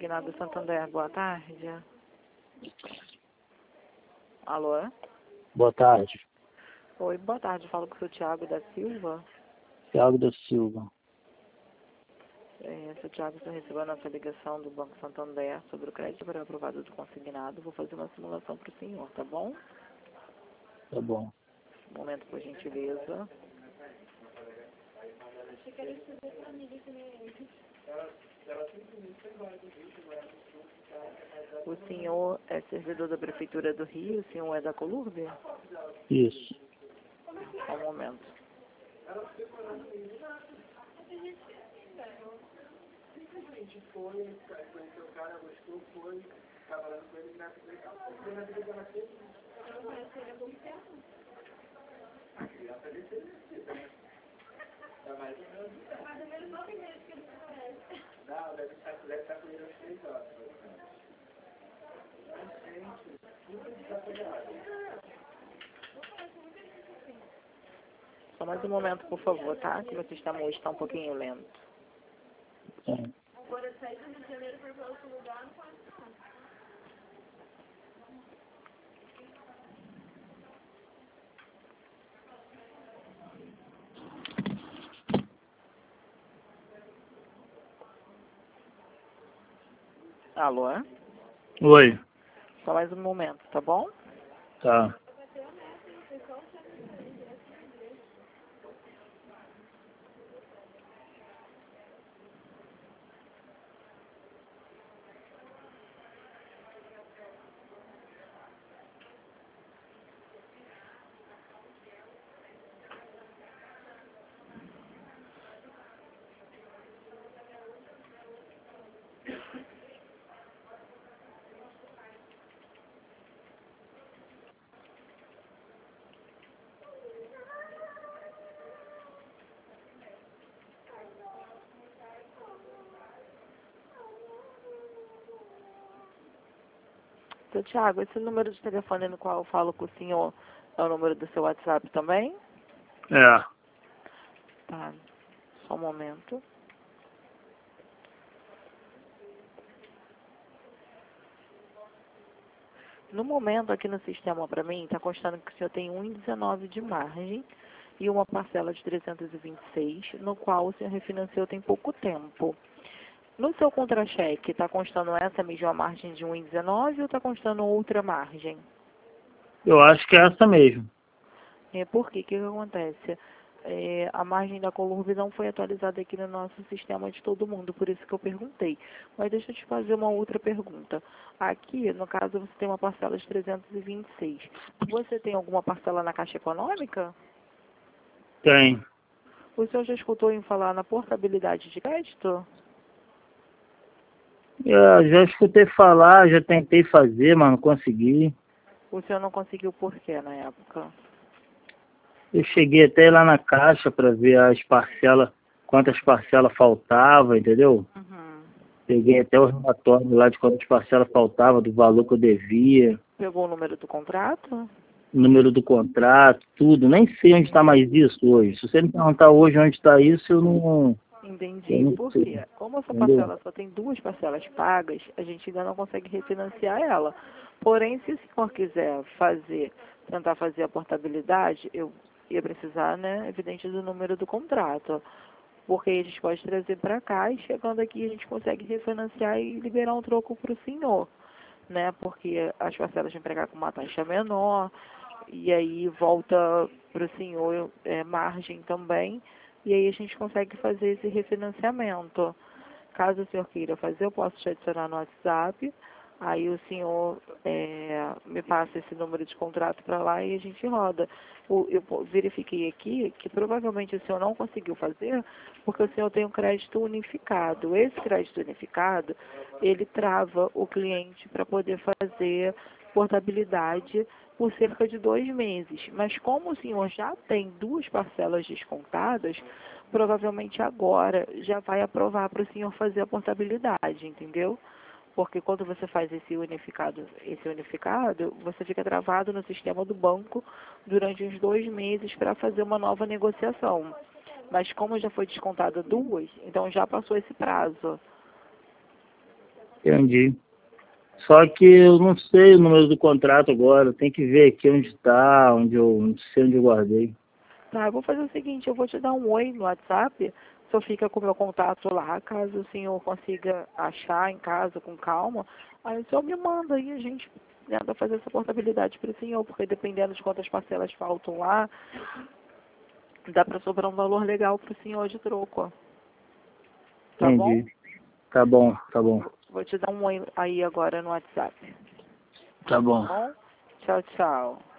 Consignado Santander, boa tarde. Alô? Boa tarde. Oi, boa tarde. Falo com o seu Thiago da Silva. Thiago da Silva. Seu Thiago, estou recebendo a nossa ligação do Banco Santander sobre o crédito aprovado do consignado. Vou fazer uma simulação para o senhor, tá bom? Tá bom. Um momento, por gentileza. O senhor é servidor da Prefeitura do Rio? O senhor é da Colurbe? Isso. Só um momento. Só mais um momento, por favor, tá? Que meu sistema hoje está um pouquinho lento. Sim. Alô? Oi. Só mais um momento, tá bom? Tá. Seu Thiago, esse número de telefone no qual eu falo com o senhor é o número do seu WhatsApp também? É. Tá. Só um momento. No momento, aqui no sistema para mim, está constando que o senhor tem 1,19 de margem e uma parcela de 326, no qual o senhor refinanciou tem pouco tempo. No seu contra-cheque, está constando essa mesma margem de 1,19 ou está constando outra margem? Eu acho que é essa mesmo. Por quê? O que acontece? A margem da Colurbe não foi atualizada aqui no nosso sistema de todo mundo, por isso que eu perguntei. Mas deixa eu te fazer uma outra pergunta. Aqui, no caso, você tem uma parcela de 326. Você tem alguma parcela na Caixa Econômica? Tem. O senhor já escutou em falar na portabilidade de crédito? Eu já escutei falar, já tentei fazer, mas não consegui. O senhor não conseguiu por quê na época? Eu cheguei até lá na caixa para ver as parcelas, quantas parcelas faltavam, entendeu? Uhum. Peguei até o relatório lá de quantas parcelas faltavam, do valor que eu devia, Pegou o número do contrato? número do contrato, tudo. Nem sei onde está mais isso hoje. Se você me perguntar hoje onde está isso, eu não Entendi. Por sei, quê? Como essa entendeu? parcela só tem 2 parcelas pagas, a gente ainda não consegue refinanciar ela. Porém, se o senhor quiser tentar fazer a portabilidade, eu ia precisar, né, evidente, do número do contrato. Porque aí a gente pode trazer para cá e chegando aqui a gente consegue refinanciar e liberar um troco para o senhor, né? Porque as parcelas vêm para cá com uma taxa menor e aí volta para o senhor margem também. E aí a gente consegue fazer esse refinanciamento. Caso o senhor queira fazer, eu posso te adicionar no WhatsApp. Aí o senhor me passa esse número de contrato para lá e a gente roda. Eu verifiquei aqui que provavelmente o senhor não conseguiu fazer porque o senhor tem um crédito unificado. Esse crédito unificado, ele trava o cliente para poder fazer portabilidade por cerca de 2 meses. Mas como o senhor já tem 2 parcelas descontadas, provavelmente agora já vai aprovar para o senhor fazer a portabilidade, entendeu? Porque quando você faz esse unificado, você fica travado no sistema do banco durante uns 2 meses para fazer uma nova negociação. Mas como já foi descontada 2, então já passou esse prazo. Entendi. Só que eu não sei o número do contrato agora. Tem que ver aqui onde tá, não sei onde eu guardei. Tá, eu vou fazer o seguinte, eu vou te dar um oi no WhatsApp, só fica com o meu contato lá, caso o senhor consiga achar em casa com calma, aí o senhor me manda aí, a gente tenta fazer essa portabilidade para o senhor, porque dependendo de quantas parcelas faltam lá, dá para sobrar um valor legal para o senhor de troco, ó. Tá bom? Entendi. Tá bom, tá bom. Vou te dar um oi aí agora no WhatsApp. Tá bom. Tá bom? Tchau, tchau.